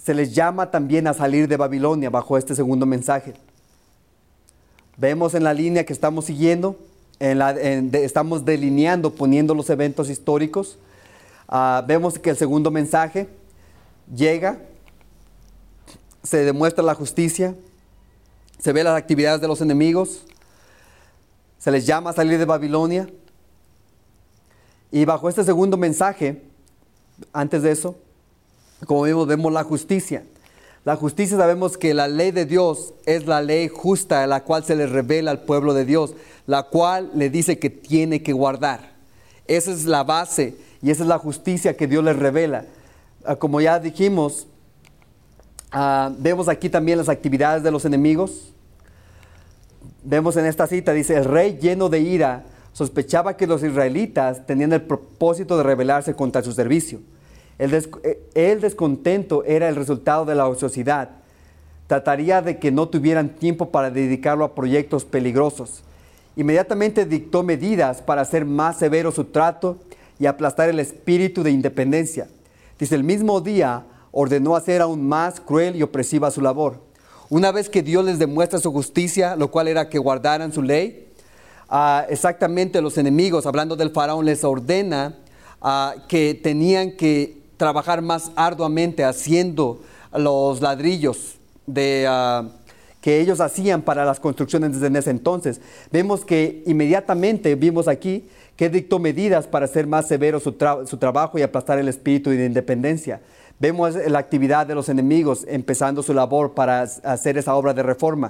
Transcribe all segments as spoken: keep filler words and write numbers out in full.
se les llama también a salir de Babilonia bajo este segundo mensaje. Vemos en la línea que estamos siguiendo, en la, en, de, estamos delineando, poniendo los eventos históricos. Uh, vemos que el segundo mensaje llega, se demuestra la justicia, se ve las actividades de los enemigos, se les llama a salir de Babilonia. Y bajo este segundo mensaje, antes de eso, como vemos, vemos la justicia. La justicia, sabemos que la ley de Dios es la ley justa, la cual se le revela al pueblo de Dios, la cual le dice que tiene que guardar. Esa es la base y esa es la justicia que Dios les revela. Uh, como ya dijimos, uh, vemos aquí también las actividades de los enemigos. Vemos en esta cita, dice, el rey lleno de ira sospechaba que los israelitas tenían el propósito de rebelarse contra su servicio. El, des el descontento era el resultado de la ociosidad. Trataría de que no tuvieran tiempo para dedicarlo a proyectos peligrosos. Inmediatamente dictó medidas para hacer más severo su trato y aplastar el espíritu de independencia. Dice, el mismo día ordenó hacer aún más cruel y opresiva su labor. Una vez que Dios les demuestra su justicia, lo cual era que guardaran su ley, Uh, exactamente los enemigos, hablando del faraón, les ordena uh, que tenían que trabajar más arduamente haciendo los ladrillos de, uh, que ellos hacían para las construcciones desde ese entonces. Vemos que inmediatamente, vimos aquí, que dictó medidas para hacer más severo su, tra su trabajo y aplastar el espíritu de independencia. Vemos la actividad de los enemigos empezando su labor para hacer esa obra de reforma.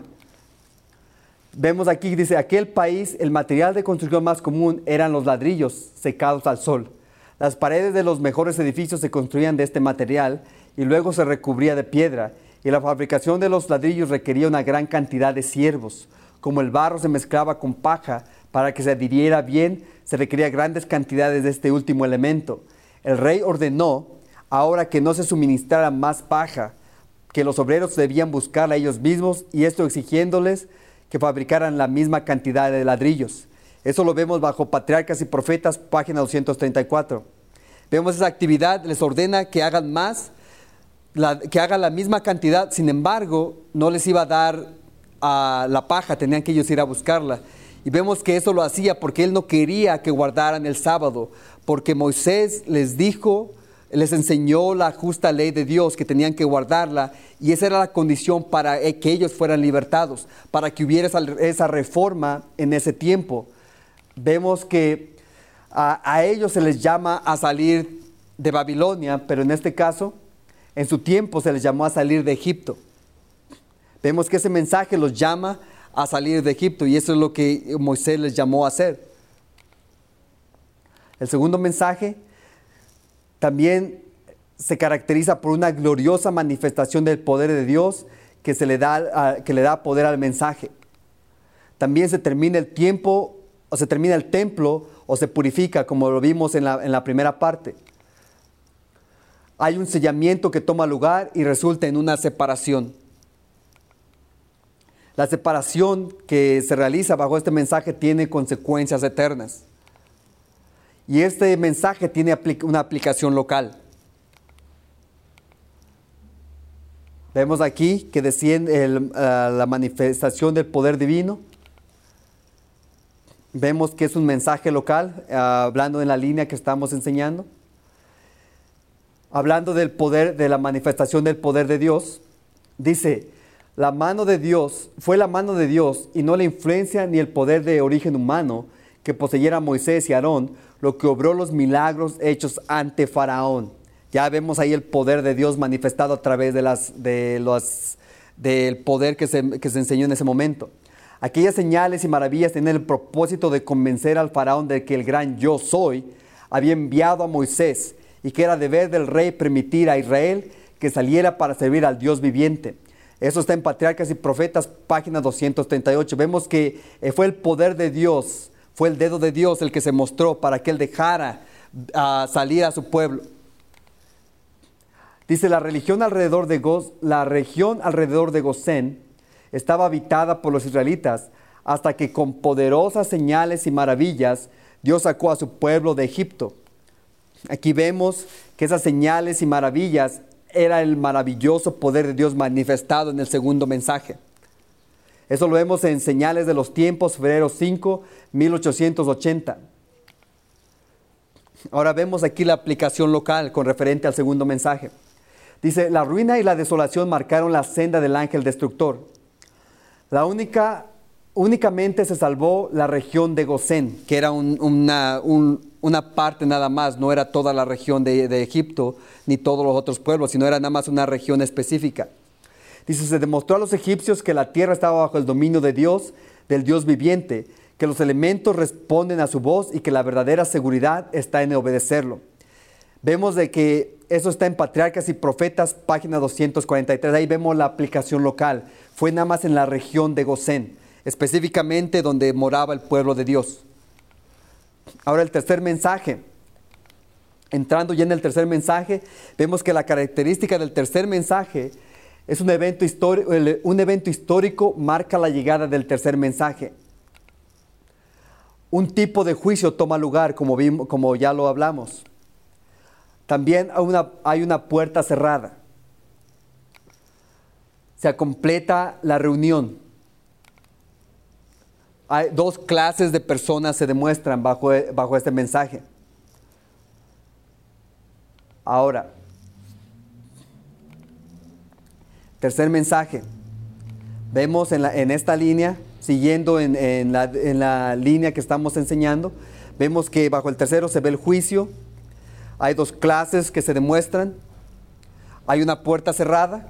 Vemos aquí, dice, aquel país, el material de construcción más común eran los ladrillos secados al sol. Las paredes de los mejores edificios se construían de este material y luego se recubría de piedra. Y la fabricación de los ladrillos requería una gran cantidad de siervos. Como el barro se mezclaba con paja para que se adhiriera bien, se requería grandes cantidades de este último elemento. El rey ordenó ahora que no se suministrara más paja, que los obreros debían buscarla ellos mismos, y esto exigiéndoles que fabricaran la misma cantidad de ladrillos. Eso lo vemos bajo Patriarcas y Profetas, página doscientos treinta y cuatro. Vemos esa actividad, les ordena que hagan más, la, que hagan la misma cantidad, sin embargo, no les iba a dar uh, la paja, tenían que ellos ir a buscarla. Y vemos que eso lo hacía porque él no quería que guardaran el sábado, porque Moisés les dijo, les enseñó la justa ley de Dios, que tenían que guardarla, y esa era la condición para que ellos fueran libertados, para que hubiera esa, esa reforma en ese tiempo. Vemos que a, a ellos se les llama a salir de Babilonia, pero en este caso, en su tiempo se les llamó a salir de Egipto. Vemos que ese mensaje los llama a salir de Egipto, y eso es lo que Moisés les llamó a hacer. El segundo mensaje también se caracteriza por una gloriosa manifestación del poder de Dios que, se le da, que le da poder al mensaje. También se termina el tiempo, o se termina el templo, o se purifica, como lo vimos en la, en la primera parte. Hay un sellamiento que toma lugar y resulta en una separación. La separación que se realiza bajo este mensaje tiene consecuencias eternas. Y este mensaje tiene una aplicación local. Vemos aquí que desciende el, uh, la manifestación del poder divino. Vemos que es un mensaje local, uh, hablando en la línea que estamos enseñando. Hablando del poder, de la manifestación del poder de Dios. Dice, la mano de Dios, fue la mano de Dios y no la influencia ni el poder de origen humano que poseyera Moisés y Aarón, lo que obró los milagros hechos ante Faraón. Ya vemos ahí el poder de Dios manifestado a través de las, de los, del poder que se, que se enseñó en ese momento. Aquellas señales y maravillas tenían el propósito de convencer al Faraón de que el gran yo soy había enviado a Moisés y que era deber del rey permitir a Israel que saliera para servir al Dios viviente. Eso está en Patriarcas y Profetas, página doscientos treinta y ocho. Vemos que fue el poder de Dios, fue el dedo de Dios el que se mostró para que él dejara uh, salir a su pueblo. Dice, la religión alrededor de Goz, la región alrededor de Gosén estaba habitada por los israelitas hasta que con poderosas señales y maravillas Dios sacó a su pueblo de Egipto. Aquí vemos que esas señales y maravillas era el maravilloso poder de Dios manifestado en el segundo mensaje. Eso lo vemos en Señales de los Tiempos, febrero cinco, mil ochocientos ochenta. Ahora vemos aquí la aplicación local con referente al segundo mensaje. Dice, la ruina y la desolación marcaron la senda del ángel destructor. La única, únicamente se salvó la región de Gosén, que era un, una, un, una parte nada más, no era toda la región de, de Egipto, ni todos los otros pueblos, sino era nada más una región específica. Dice, se demostró a los egipcios que la tierra estaba bajo el dominio de Dios, del Dios viviente, que los elementos responden a su voz y que la verdadera seguridad está en obedecerlo. Vemos de que eso está en Patriarcas y Profetas, página doscientos cuarenta y tres. Ahí vemos la aplicación local. Fue nada más en la región de Gosén, específicamente donde moraba el pueblo de Dios. Ahora el tercer mensaje. Entrando ya en el tercer mensaje, vemos que la característica del tercer mensaje es un evento histórico, un evento histórico marca la llegada del tercer mensaje. Un tipo de juicio toma lugar, como, vimos, como ya lo hablamos. También hay una, hay una puerta cerrada. Se completa la reunión. Hay dos clases de personas se demuestran bajo, bajo este mensaje. Ahora, tercer mensaje. Vemos en, la, en esta línea, siguiendo en, en, la, en la línea que estamos enseñando, vemos que bajo el tercero se ve el juicio. Hay dos clases que se demuestran. Hay una puerta cerrada.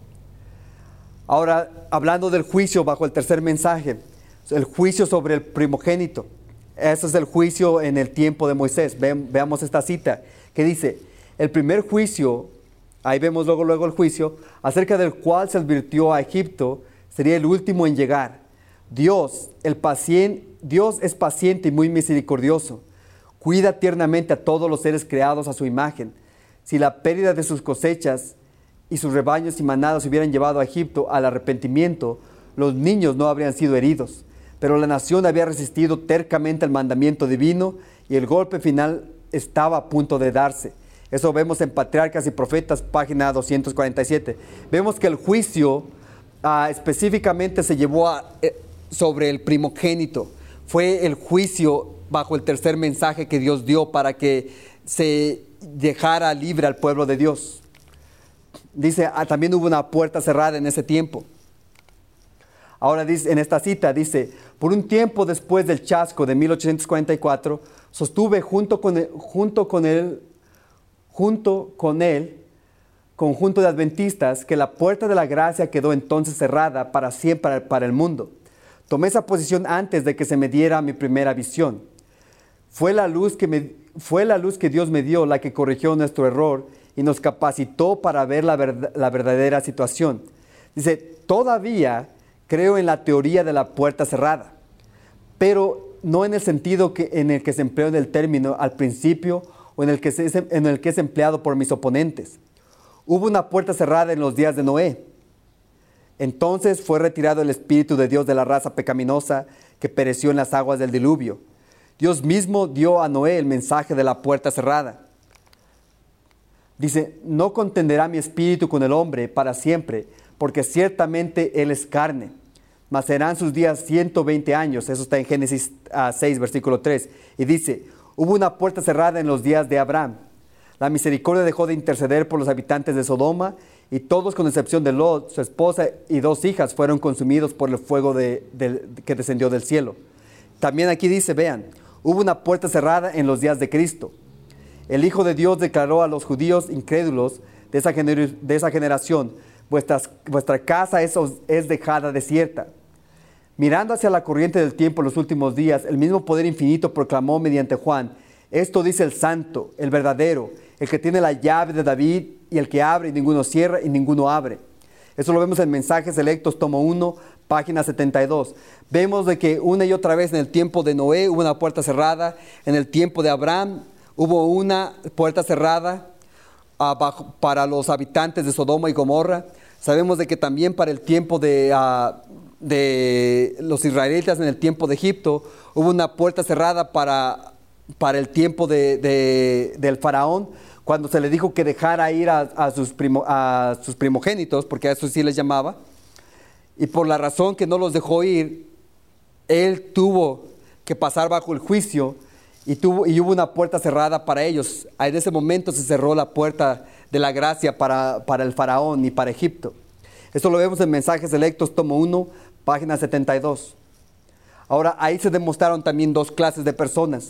Ahora, hablando del juicio bajo el tercer mensaje, el juicio sobre el primogénito. Ese es el juicio en el tiempo de Moisés. Ve, veamos esta cita que dice, el primer juicio, ahí vemos luego, luego el juicio, acerca del cual se advirtió a Egipto, sería el último en llegar. Dios, el pacien, Dios es paciente y muy misericordioso. Cuida tiernamente a todos los seres creados a su imagen. Si la pérdida de sus cosechas y sus rebaños y manadas hubieran llevado a Egipto al arrepentimiento, los niños no habrían sido heridos. Pero la nación había resistido tercamente al mandamiento divino y el golpe final estaba a punto de darse. Eso vemos en Patriarcas y Profetas, página doscientos cuarenta y siete. Vemos que el juicio uh, específicamente se llevó a, eh, sobre el primogénito. Fue el juicio bajo el tercer mensaje que Dios dio para que se dejara libre al pueblo de Dios. Dice, ah, también hubo una puerta cerrada en ese tiempo. Ahora dice, en esta cita dice, por un tiempo después del chasco de mil ochocientos cuarenta y cuatro, sostuve junto con él, junto con él, junto con él, conjunto de adventistas, que la puerta de la gracia quedó entonces cerrada para siempre para el mundo. Tomé esa posición antes de que se me diera mi primera visión. Fue la luz que, me, fue la luz que Dios me dio la que corrigió nuestro error y nos capacitó para ver la, verdad, la verdadera situación. Dice, todavía creo en la teoría de la puerta cerrada, pero no en el sentido que, en el que se empleó en el término al principio o en el, que se, en el que es empleado por mis oponentes. Hubo una puerta cerrada en los días de Noé. Entonces fue retirado el Espíritu de Dios de la raza pecaminosa que pereció en las aguas del diluvio. Dios mismo dio a Noé el mensaje de la puerta cerrada. Dice, no contenderá mi espíritu con el hombre para siempre, porque ciertamente él es carne. Mas serán sus días ciento veinte años. Eso está en Génesis uh, seis, versículo tres. Y dice, hubo una puerta cerrada en los días de Abraham. La misericordia dejó de interceder por los habitantes de Sodoma, y todos, con excepción de Lot, su esposa y dos hijas, fueron consumidos por el fuego de, de, que descendió del cielo. También aquí dice, vean, hubo una puerta cerrada en los días de Cristo. El Hijo de Dios declaró a los judíos incrédulos de esa, gener, de esa generación, Vuestras, vuestra casa es, es dejada desierta. Mirando hacia la corriente del tiempo en los últimos días, el mismo poder infinito proclamó mediante Juan, esto dice el santo, el verdadero, el que tiene la llave de David y el que abre y ninguno cierra y ninguno abre. Eso lo vemos en Mensajes Selectos, tomo uno, página setenta y dos. Vemos de que una y otra vez en el tiempo de Noé hubo una puerta cerrada, en el tiempo de Abraham hubo una puerta cerrada abajo, para los habitantes de Sodoma y Gomorra. Sabemos de que también para el tiempo de, uh, de los israelitas, en el tiempo de Egipto, hubo una puerta cerrada para, para el tiempo de, de, del faraón, cuando se le dijo que dejara ir a, a, sus, primo, a sus primogénitos, porque a eso sí les llamaba, y por la razón que no los dejó ir, él tuvo que pasar bajo el juicio y, tuvo, y hubo una puerta cerrada para ellos. En ese momento se cerró la puerta de la gracia para, para el faraón y para Egipto. Esto lo vemos en Mensajes Selectos, tomo uno, página setenta y dos. Ahora, ahí se demostraron también dos clases de personas.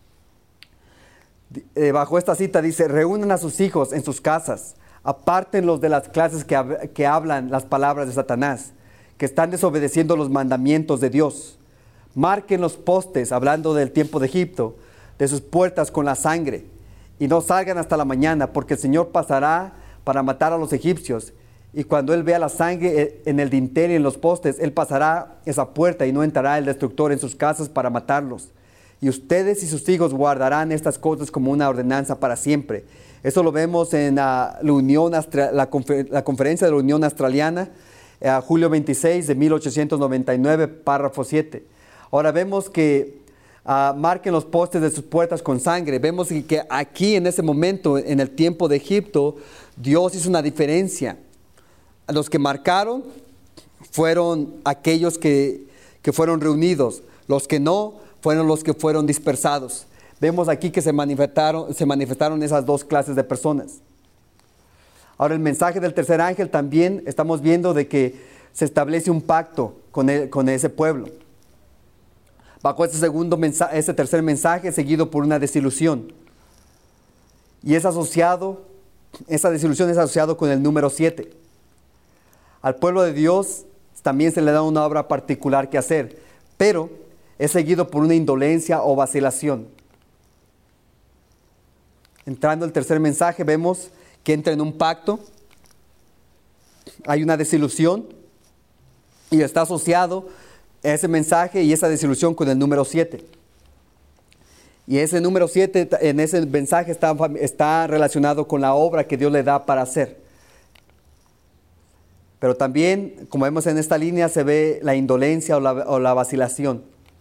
Eh, bajo esta cita dice: reúnan a sus hijos en sus casas, apártenlos de las clases que, hab que hablan las palabras de Satanás, que están desobedeciendo los mandamientos de Dios. Marquen los postes, hablando del tiempo de Egipto, de sus puertas con la sangre, y no salgan hasta la mañana, porque el Señor pasará para matar a los egipcios, y cuando Él vea la sangre en el dintel y en los postes, Él pasará esa puerta y no entrará el destructor en sus casas para matarlos. Y ustedes y sus hijos guardarán estas cosas como una ordenanza para siempre. Eso lo vemos en uh, la, Unión la, confer la conferencia de la Unión Australiana, uh, julio veintiséis de mil ochocientos noventa y nueve, párrafo siete. Ahora vemos que uh, marquen los postes de sus puertas con sangre. Vemos que aquí en ese momento, en el tiempo de Egipto, Dios hizo una diferencia. Los que marcaron fueron aquellos que, que fueron reunidos. Los que no fueron los que fueron dispersados. Vemos aquí que se manifestaron, se manifestaron esas dos clases de personas. Ahora, el mensaje del tercer ángel también estamos viendo de que se establece un pacto con, el, con ese pueblo. Bajo este segundo mensaje, este tercer mensaje, seguido por una desilusión. Y es asociado, esa desilusión es asociado con el número siete. Al pueblo de Dios también se le da una obra particular que hacer, pero es seguido por una indolencia o vacilación. Entrando al tercer mensaje, vemos que entra en un pacto, hay una desilusión y está asociado ese mensaje y esa desilusión con el número siete. Y ese número siete en ese mensaje está, está relacionado con la obra que Dios le da para hacer. Pero también, como vemos en esta línea, se ve la indolencia o la, o la vacilación.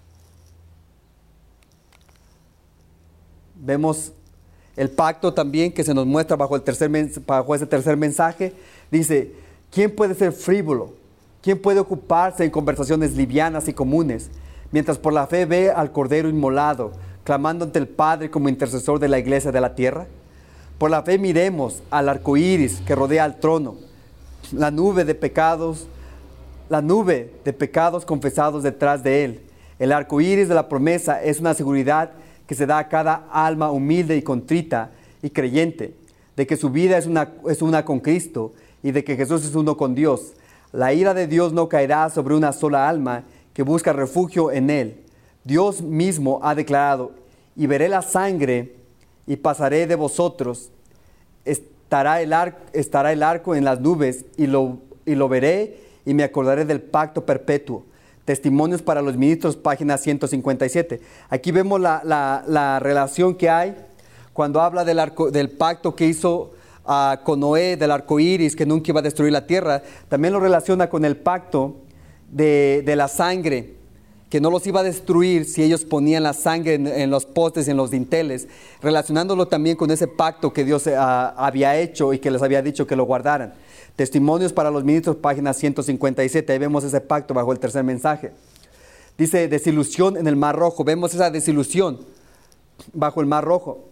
Vemos el pacto también que se nos muestra bajo, el tercer, bajo ese tercer mensaje. Dice: ¿quién puede ser frívolo? ¿Quién puede ocuparse en conversaciones livianas y comunes, mientras por la fe ve al Cordero inmolado, clamando ante el Padre como intercesor de la iglesia de la tierra? Por la fe miremos al arco iris que rodea al trono, la nube de pecados, la nube de pecados confesados detrás de él. El arco iris de la promesa es una seguridad que se da a cada alma humilde y contrita y creyente, de que su vida es una, es una con Cristo y de que Jesús es uno con Dios. La ira de Dios no caerá sobre una sola alma que busca refugio en Él. Dios mismo ha declarado: y veré la sangre y pasaré de vosotros. Estará el, ar, estará el arco en las nubes y lo, y lo veré y me acordaré del pacto perpetuo. Testimonios para los ministros, página ciento cincuenta y siete. Aquí vemos la, la, la relación que hay cuando habla del, arco, del pacto que hizo uh, con Noé, del arco iris, que nunca iba a destruir la tierra. También lo relaciona con el pacto de, de la sangre, que no los iba a destruir si ellos ponían la sangre en, en los postes, en los dinteles, relacionándolo también con ese pacto que Dios uh, había hecho y que les había dicho que lo guardaran. Testimonios para los ministros, página ciento cincuenta y siete. Ahí vemos ese pacto bajo el tercer mensaje. Dice: desilusión en el Mar Rojo. Vemos esa desilusión bajo el Mar Rojo.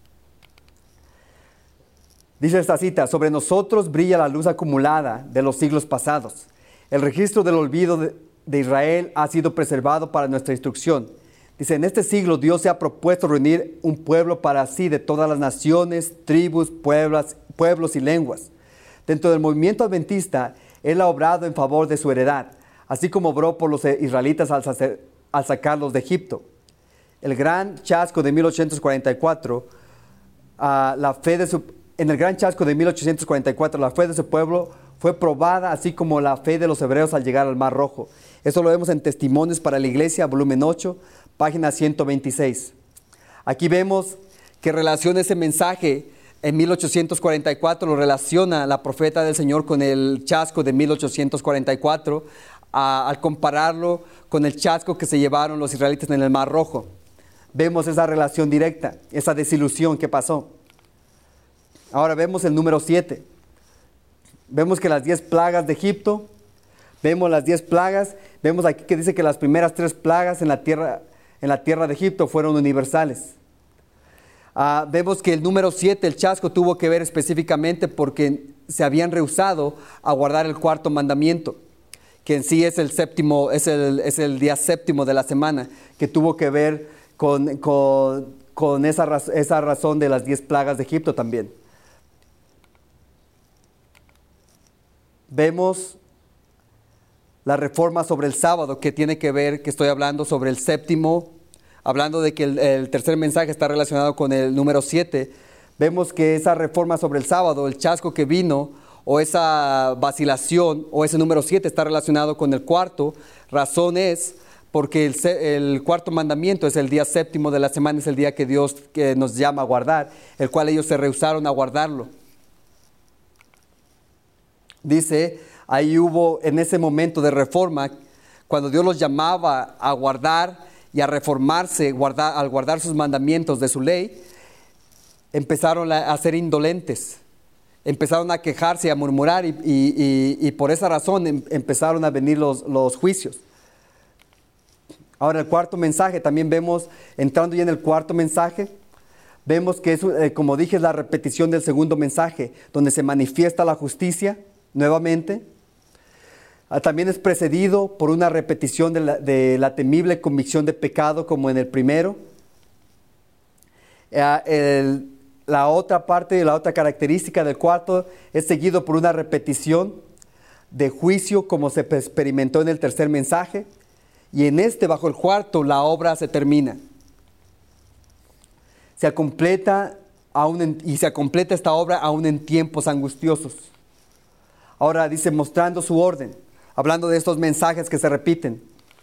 Dice esta cita: sobre nosotros brilla la luz acumulada de los siglos pasados. El registro del olvido de, de Israel ha sido preservado para nuestra instrucción. Dice: en este siglo Dios se ha propuesto reunir un pueblo para sí de todas las naciones, tribus, pueblos, pueblos y lenguas. Dentro del movimiento adventista, Él ha obrado en favor de su heredad, así como obró por los israelitas al, sacer, al sacarlos de Egipto. El gran chasco de mil ochocientos cuarenta y cuatro, uh, la fe de su, en el gran chasco de mil ochocientos cuarenta y cuatro, la fe de su pueblo fue probada, así como la fe de los hebreos al llegar al Mar Rojo. Esto lo vemos en Testimonios para la Iglesia, volumen ocho, página ciento veintiséis. Aquí vemos que relaciona ese mensaje. En mil ochocientos cuarenta y cuatro lo relaciona la profeta del Señor con el chasco de mil ochocientos cuarenta y cuatro, a, al compararlo con el chasco que se llevaron los israelitas en el Mar Rojo. Vemos esa relación directa, esa desilusión que pasó. Ahora vemos el número siete. Vemos que las diez plagas de Egipto, vemos las diez plagas, vemos aquí que dice que las primeras tres plagas en la tierra, en la tierra de Egipto fueron universales. Uh, vemos que el número siete, el chasco, tuvo que ver específicamente porque se habían rehusado a guardar el cuarto mandamiento, que en sí es el séptimo, es el, es el día séptimo de la semana, que tuvo que ver con, con, con esa, raz, esa razón de las diez plagas de Egipto también. Vemos la reforma sobre el sábado, que tiene que ver, que estoy hablando sobre el séptimo, hablando de que el, el tercer mensaje está relacionado con el número siete. Vemos que esa reforma sobre el sábado, el chasco que vino, o esa vacilación, o ese número siete está relacionado con el cuarto. Razón es porque el, el cuarto mandamiento es el día séptimo de la semana, es el día que Dios que nos llama a guardar, el cual ellos se rehusaron a guardarlo. Dice, ahí hubo en ese momento de reforma, cuando Dios los llamaba a guardar y a reformarse, guardar, al guardar sus mandamientos de su ley, empezaron a, a ser indolentes, empezaron a quejarse y a murmurar, y, y, y, y por esa razón em, empezaron a venir los, los juicios. Ahora el cuarto mensaje, también vemos, entrando ya en el cuarto mensaje, vemos que es, eh, como dije, es la repetición del segundo mensaje, donde se manifiesta la justicia nuevamente. Ah, también es precedido por una repetición de la, de la temible convicción de pecado, como en el primero. Ah, el, la otra parte, la otra característica del cuarto es seguido por una repetición de juicio, como se experimentó en el tercer mensaje. Y en este, bajo el cuarto, la obra se termina. Se completa aún en, y se completa esta obra aún en tiempos angustiosos. Ahora dice, mostrando su orden, hablando de estos mensajes que se repiten.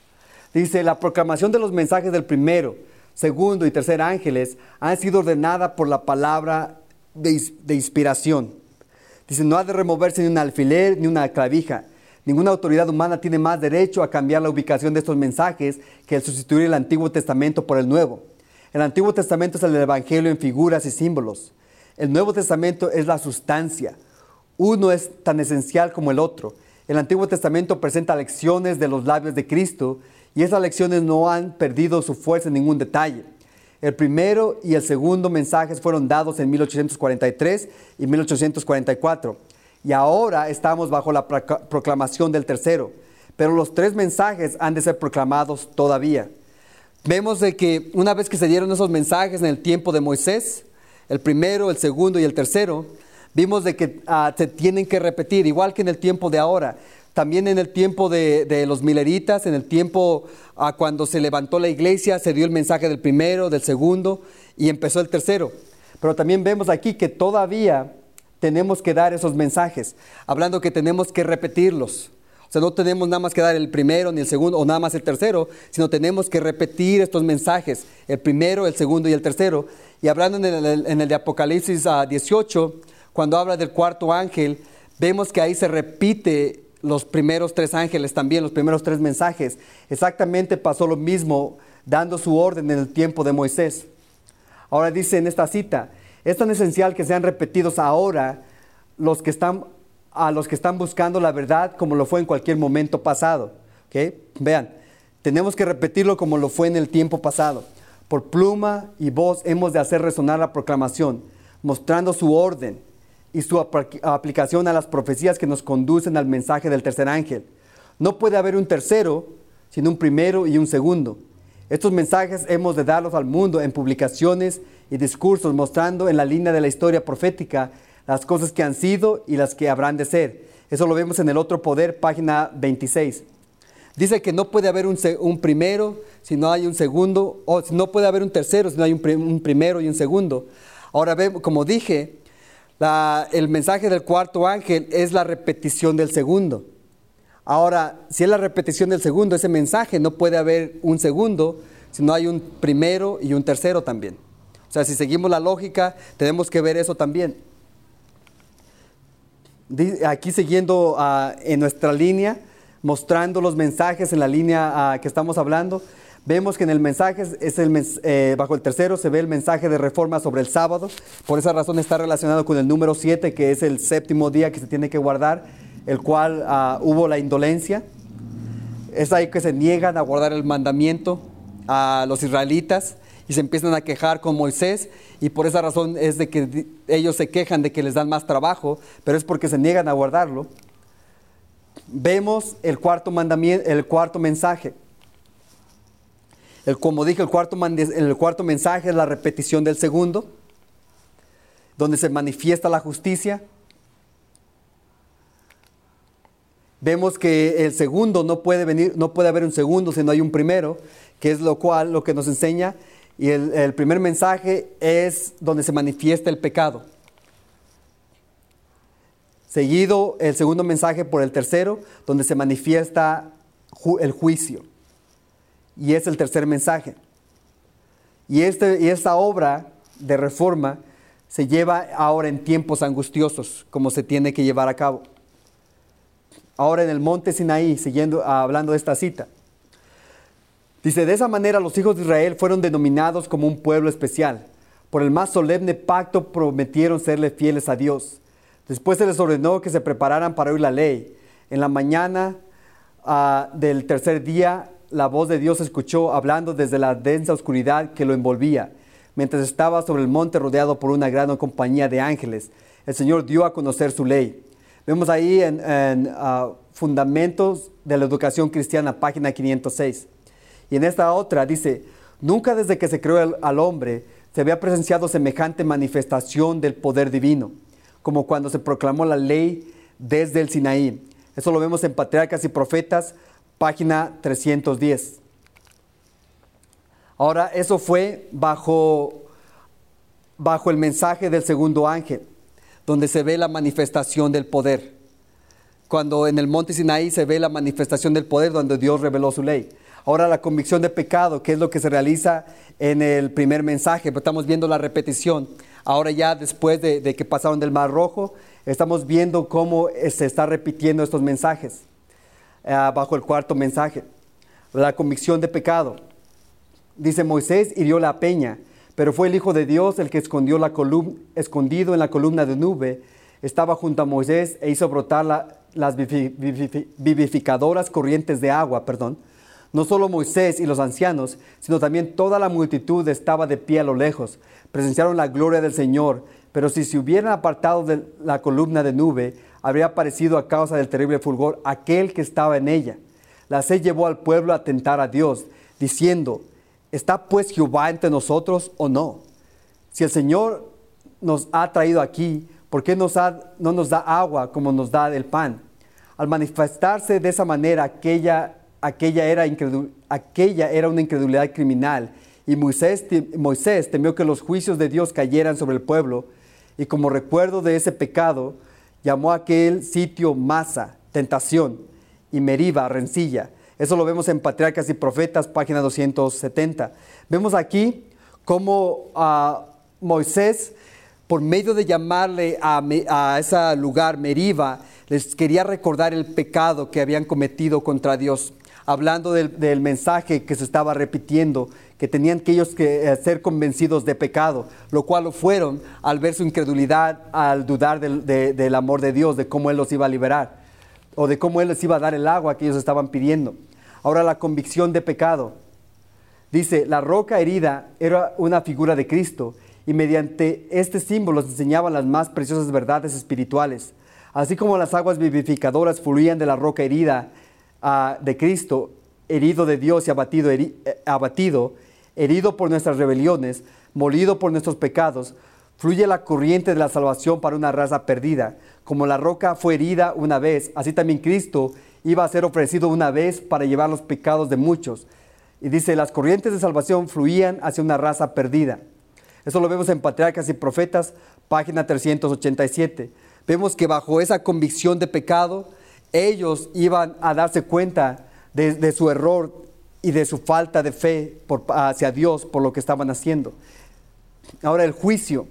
Dice, la proclamación de los mensajes del primero, segundo y tercer ángeles han sido ordenada por la palabra de, de inspiración. Dice, no ha de removerse ni un alfiler ni una clavija. Ninguna autoridad humana tiene más derecho a cambiar la ubicación de estos mensajes que el sustituir el Antiguo Testamento por el Nuevo. El Antiguo Testamento es el Evangelio en figuras y símbolos. El Nuevo Testamento es la sustancia. Uno es tan esencial como el otro. El Antiguo Testamento presenta lecciones de los labios de Cristo y esas lecciones no han perdido su fuerza en ningún detalle. El primero y el segundo mensajes fueron dados en mil ochocientos cuarenta y tres y mil ochocientos cuarenta y cuatro. Y ahora estamos bajo la proclamación del tercero. Pero los tres mensajes han de ser proclamados todavía. Vemos de que una vez que se dieron esos mensajes en el tiempo de Moisés, el primero, el segundo y el tercero, vimos de que uh, se tienen que repetir, igual que en el tiempo de ahora. También en el tiempo de, de los mileritas, en el tiempo uh, cuando se levantó la iglesia, se dio el mensaje del primero, del segundo y empezó el tercero. Pero también vemos aquí que todavía tenemos que dar esos mensajes, hablando que tenemos que repetirlos. O sea, no tenemos nada más que dar el primero, ni el segundo, o nada más el tercero, sino tenemos que repetir estos mensajes, el primero, el segundo y el tercero. Y hablando en el, en el de Apocalipsis uh, dieciocho, cuando habla del cuarto ángel, vemos que ahí se repite los primeros tres ángeles también, los primeros tres mensajes. Exactamente pasó lo mismo, dando su orden en el tiempo de Moisés. Ahora dice en esta cita, es tan esencial que sean repetidos ahora los que están, a los que están buscando la verdad como lo fue en cualquier momento pasado. ¿Okay? Vean, tenemos que repetirlo como lo fue en el tiempo pasado. Por pluma y voz hemos de hacer resonar la proclamación, mostrando su orden y su ap- aplicación a las profecías que nos conducen al mensaje del tercer ángel. No puede haber un tercero, sino un primero y un segundo. Estos mensajes hemos de darlos al mundo en publicaciones y discursos, mostrando en la línea de la historia profética las cosas que han sido y las que habrán de ser. Eso lo vemos en el otro poder, página veintiséis. Dice que no puede haber un, un primero si no hay un segundo, o no puede haber un tercero si no hay un, prim, un primero y un segundo. Ahora vemos, como dije, la, el mensaje del cuarto ángel es la repetición del segundo. Ahora, si es la repetición del segundo, ese mensaje no puede haber un segundo si no hay un primero y un tercero también. O sea, si seguimos la lógica, tenemos que ver eso también. Aquí siguiendo uh, en nuestra línea, mostrando los mensajes en la línea uh, que estamos hablando, Vemos que en el mensaje, es el, eh, bajo el tercero, se ve el mensaje de reforma sobre el sábado. Por esa razón está relacionado con el número siete, que es el séptimo día que se tiene que guardar, el cual uh, hubo la indolencia. Es ahí que se niegan a guardar el mandamiento a los israelitas y se empiezan a quejar con Moisés, y por esa razón es de que ellos se quejan de que les dan más trabajo, pero es porque se niegan a guardarlo. Vemos el cuarto mandamiento, el cuarto mensaje. El, como dije, el cuarto, el cuarto mensaje es la repetición del segundo, donde se manifiesta la justicia. Vemos que el segundo no puede venir, no puede haber un segundo si no hay un primero, que es lo cual lo que nos enseña. Y el, el primer mensaje es donde se manifiesta el pecado. Seguido el segundo mensaje por el tercero, donde se manifiesta ju- el juicio. Y es el tercer mensaje. Y, este, y esta obra de reforma se lleva ahora en tiempos angustiosos, como se tiene que llevar a cabo. Ahora en el monte Sinaí, siguiendo, hablando de esta cita. Dice, de esa manera los hijos de Israel fueron denominados como un pueblo especial. Por el más solemne pacto prometieron serle fieles a Dios. Después se les ordenó que se prepararan para oír la ley. En la mañana uh, del tercer día, la voz de Dios se escuchó hablando desde la densa oscuridad que lo envolvía. Mientras estaba sobre el monte rodeado por una gran compañía de ángeles, el Señor dio a conocer su ley. Vemos ahí en, en uh, Fundamentos de la Educación Cristiana, página quinientos seis. Y en esta otra dice, nunca desde que se creó el, al hombre se había presenciado semejante manifestación del poder divino, como cuando se proclamó la ley desde el Sinaí. Eso lo vemos en Patriarcas y Profetas, página trescientos diez. Ahora, eso fue bajo, bajo el mensaje del segundo ángel, donde se ve la manifestación del poder. Cuando en el monte Sinaí se ve la manifestación del poder, donde Dios reveló su ley. Ahora la convicción de pecado, que es lo que se realiza en el primer mensaje, pero estamos viendo la repetición. Ahora ya después de, de que pasaron del Mar Rojo, estamos viendo cómo se está repitiendo estos mensajes. Uh, bajo el cuarto mensaje, la convicción de pecado. Dice, Moisés hirió la peña, pero fue el Hijo de Dios el que escondió la columna, escondido en la columna de nube, estaba junto a Moisés e hizo brotar la, las vivificadoras corrientes de agua, perdón. No solo Moisés y los ancianos, sino también toda la multitud estaba de pie a lo lejos. Presenciaron la gloria del Señor, pero si se hubieran apartado de la columna de nube, habría aparecido a causa del terrible fulgor aquel que estaba en ella. La sed llevó al pueblo a tentar a Dios, diciendo, ¿está pues Jehová entre nosotros o no? Si el Señor nos ha traído aquí, ¿por qué nos ha, no nos da agua como nos da el pan? Al manifestarse de esa manera, aquella, aquella, era, incredul, aquella era una incredulidad criminal, y Moisés, Moisés temió que los juicios de Dios cayeran sobre el pueblo, y como recuerdo de ese pecado, llamó a aquel sitio Masa, tentación, y Meriba, rencilla. Eso lo vemos en Patriarcas y Profetas, página doscientos setenta. Vemos aquí cómo uh, Moisés, por medio de llamarle a, a ese lugar Meriba, les quería recordar el pecado que habían cometido contra Dios, hablando del, del mensaje que se estaba repitiendo, que tenían que ellos que, eh, ser convencidos de pecado, lo cual lo fueron al ver su incredulidad, al dudar del, de, del amor de Dios, de cómo Él los iba a liberar, o de cómo Él les iba a dar el agua que ellos estaban pidiendo. Ahora la convicción de pecado. Dice, la roca herida era una figura de Cristo, y mediante este símbolo se enseñaban las más preciosas verdades espirituales. Así como las aguas vivificadoras fluían de la roca herida uh, de Cristo, herido de Dios y abatido, heri, eh, abatido, herido por nuestras rebeliones, molido por nuestros pecados, fluye la corriente de la salvación para una raza perdida. Como la roca fue herida una vez, así también Cristo iba a ser ofrecido una vez para llevar los pecados de muchos. Y dice, las corrientes de salvación fluían hacia una raza perdida. Eso lo vemos en Patriarcas y Profetas, página trescientos ochenta y siete. Vemos que bajo esa convicción de pecado, ellos iban a darse cuenta de, de su error y de su falta de fe por, hacia Dios por lo que estaban haciendo. Ahora el juicio.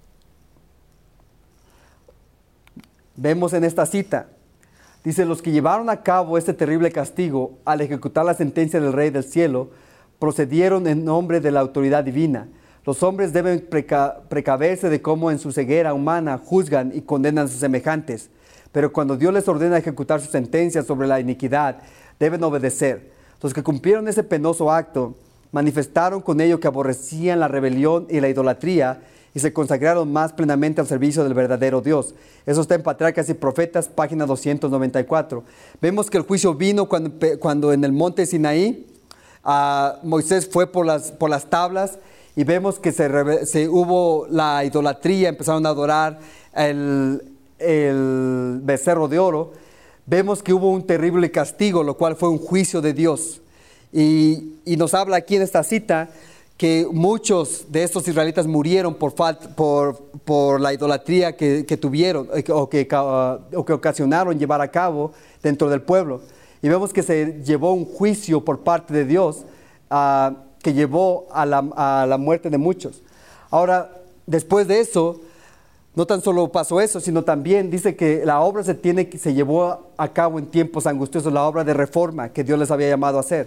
Vemos en esta cita, dice, los que llevaron a cabo este terrible castigo al ejecutar la sentencia del Rey del Cielo procedieron en nombre de la autoridad divina. Los hombres deben preca precaverse de cómo en su ceguera humana juzgan y condenan a sus semejantes. Pero cuando Dios les ordena ejecutar su sentencia sobre la iniquidad, deben obedecer. Los que cumplieron ese penoso acto manifestaron con ello que aborrecían la rebelión y la idolatría y se consagraron más plenamente al servicio del verdadero Dios. Eso está en Patriarcas y Profetas, página doscientos noventa y cuatro. Vemos que el juicio vino cuando, cuando en el monte Sinaí uh, Moisés fue por las, por las tablas y vemos que se, se hubo la idolatría, empezaron a adorar el, el becerro de oro. Vemos que hubo un terrible castigo, lo cual fue un juicio de Dios. Y, y nos habla aquí en esta cita que muchos de estos israelitas murieron por, por, por la idolatría que, que tuvieron o que, uh, o que ocasionaron llevar a cabo dentro del pueblo. Y vemos que se llevó un juicio por parte de Dios uh, que llevó a la, a la muerte de muchos. Ahora, después de eso, no tan solo pasó eso, sino también dice que la obra se, tiene, se llevó a cabo en tiempos angustiosos, la obra de reforma que Dios les había llamado a hacer.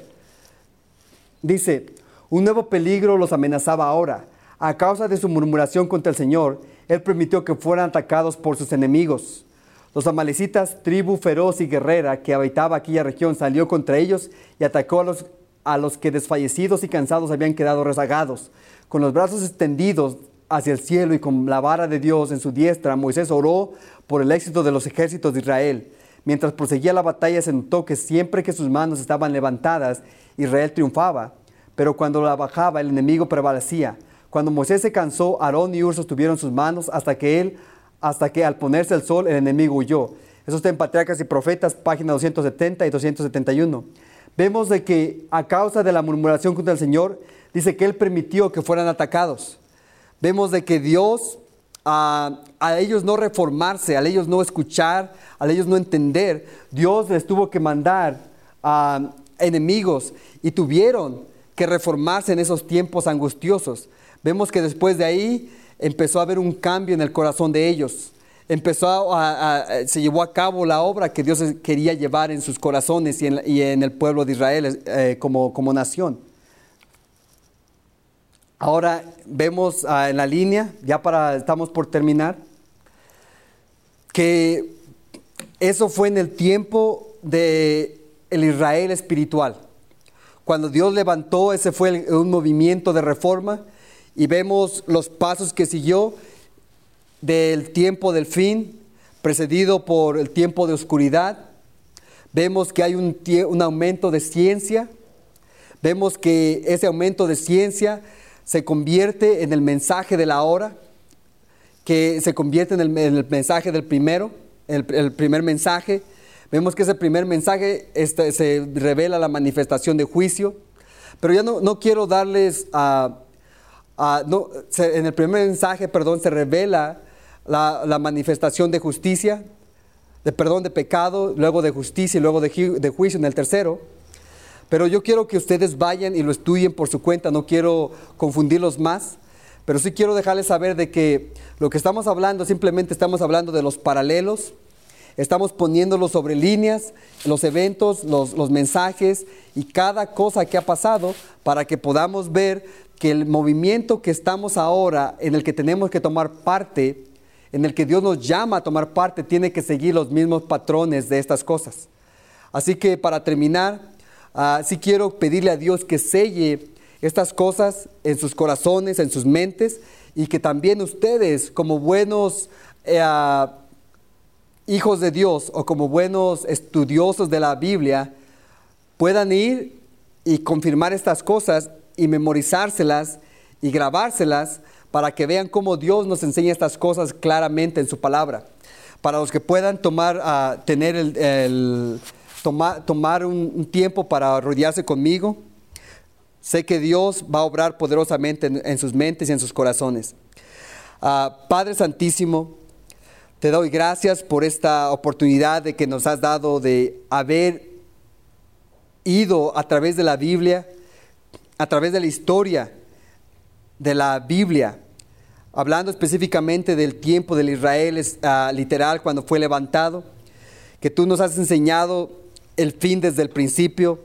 Dice, un nuevo peligro los amenazaba ahora. A causa de su murmuración contra el Señor, Él permitió que fueran atacados por sus enemigos. Los amalecitas, tribu feroz y guerrera que habitaba aquella región, salió contra ellos y atacó a los, a los que desfallecidos y cansados habían quedado rezagados. Con los brazos extendidos hacia el cielo y con la vara de Dios en su diestra, Moisés oró por el éxito de los ejércitos de Israel. Mientras proseguía la batalla, se notó que siempre que sus manos estaban levantadas, Israel triunfaba, pero cuando la bajaba, el enemigo prevalecía. Cuando Moisés se cansó, Aarón y Hur sostuvieron sus manos hasta que él, hasta que al ponerse el sol, el enemigo huyó. Eso está en Patriarcas y Profetas, página doscientos setenta y doscientos setenta y uno. Vemos de que a causa de la murmuración contra el Señor, dice que Él permitió que fueran atacados. Vemos de que Dios, a, a ellos no reformarse, a ellos no escuchar, a ellos no entender, Dios les tuvo que mandar a enemigos y tuvieron que reformarse en esos tiempos angustiosos. Vemos que después de ahí empezó a haber un cambio en el corazón de ellos. Empezó a, a, a, se llevó a cabo la obra que Dios quería llevar en sus corazones y en, y en el pueblo de Israel eh, como, como nación. Ahora vemos uh, en la línea, ya para, estamos por terminar, que eso fue en el tiempo de el Israel espiritual. Cuando Dios levantó, ese fue el, un movimiento de reforma y vemos los pasos que siguió del tiempo del fin, precedido por el tiempo de oscuridad. Vemos que hay un, un aumento de ciencia. Vemos que ese aumento de ciencia se convierte en el mensaje de la hora, que se convierte en el, en el mensaje del primero, el, el primer mensaje. Vemos que ese primer mensaje este, se revela la manifestación de juicio, pero ya no, no quiero darles, uh, uh, no, se, en el primer mensaje, perdón, se revela la, la manifestación de justicia, de perdón de pecado, luego de justicia y luego de, de juicio en el tercero. Pero yo quiero que ustedes vayan y lo estudien por su cuenta, no quiero confundirlos más, pero sí quiero dejarles saber de que lo que estamos hablando, simplemente estamos hablando de los paralelos, estamos poniéndolos sobre líneas, los eventos, los, los mensajes y cada cosa que ha pasado para que podamos ver que el movimiento que estamos ahora, en el que tenemos que tomar parte, en el que Dios nos llama a tomar parte, tiene que seguir los mismos patrones de estas cosas. Así que para terminar, Uh, sí quiero pedirle a Dios que selle estas cosas en sus corazones, en sus mentes, y que también ustedes, como buenos eh, uh, hijos de Dios o como buenos estudiosos de la Biblia, puedan ir y confirmar estas cosas y memorizárselas y grabárselas para que vean cómo Dios nos enseña estas cosas claramente en su palabra. Para los que puedan tomar, uh, tener el... el Tomar, tomar un, un tiempo para rodearse conmigo. Sé que Dios va a obrar poderosamente en, en sus mentes y en sus corazones. Uh, Padre Santísimo, te doy gracias por esta oportunidad de que nos has dado de haber ido a través de la Biblia, a través de la historia de la Biblia, hablando específicamente del tiempo del Israel uh, literal cuando fue levantado, que tú nos has enseñado el fin desde el principio,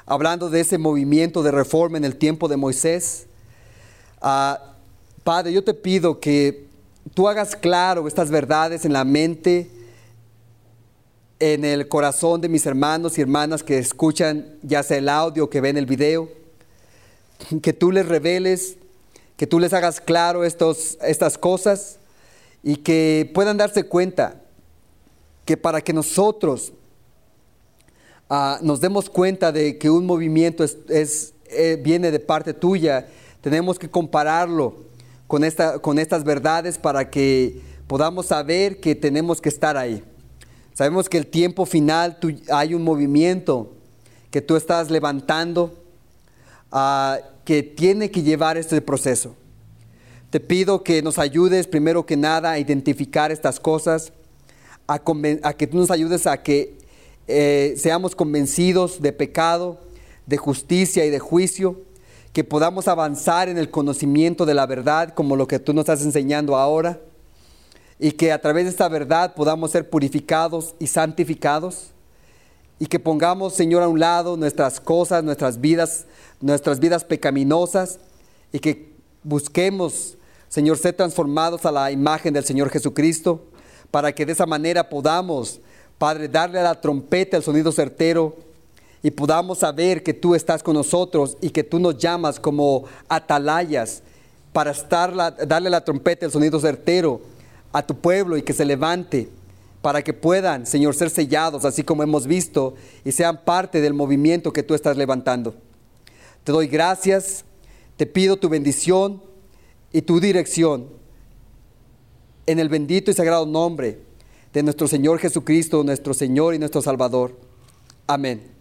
hablando de ese movimiento de reforma en el tiempo de Moisés. Uh, Padre, yo te pido que tú hagas claro estas verdades en la mente, en el corazón de mis hermanos y hermanas que escuchan ya sea el audio o que ven el video, que tú les reveles, que tú les hagas claro estos, estas cosas y que puedan darse cuenta que para que nosotros uh, nos demos cuenta de que un movimiento es, es, eh, viene de parte tuya, tenemos que compararlo con, esta, con estas verdades para que podamos saber que tenemos que estar ahí. Sabemos que el tiempo final tú, hay un movimiento que tú estás levantando uh, que tiene que llevar este proceso. Te pido que nos ayudes primero que nada a identificar estas cosas, a, a que tú nos ayudes a que eh, seamos convencidos de pecado, de justicia y de juicio, que podamos avanzar en el conocimiento de la verdad como lo que tú nos estás enseñando ahora, y que a través de esta verdad podamos ser purificados y santificados, y que pongamos, Señor, a un lado nuestras cosas, nuestras vidas, nuestras vidas pecaminosas, y que busquemos, Señor, ser transformados a la imagen del Señor Jesucristo, para que de esa manera podamos, Padre, darle a la trompeta el sonido certero y podamos saber que tú estás con nosotros y que tú nos llamas como atalayas para estar la, darle la trompeta el sonido certero a tu pueblo y que se levante para que puedan, Señor, ser sellados, así como hemos visto, y sean parte del movimiento que tú estás levantando. Te doy gracias, te pido tu bendición y tu dirección en el bendito y sagrado nombre de nuestro Señor Jesucristo, nuestro Señor y nuestro Salvador. Amén.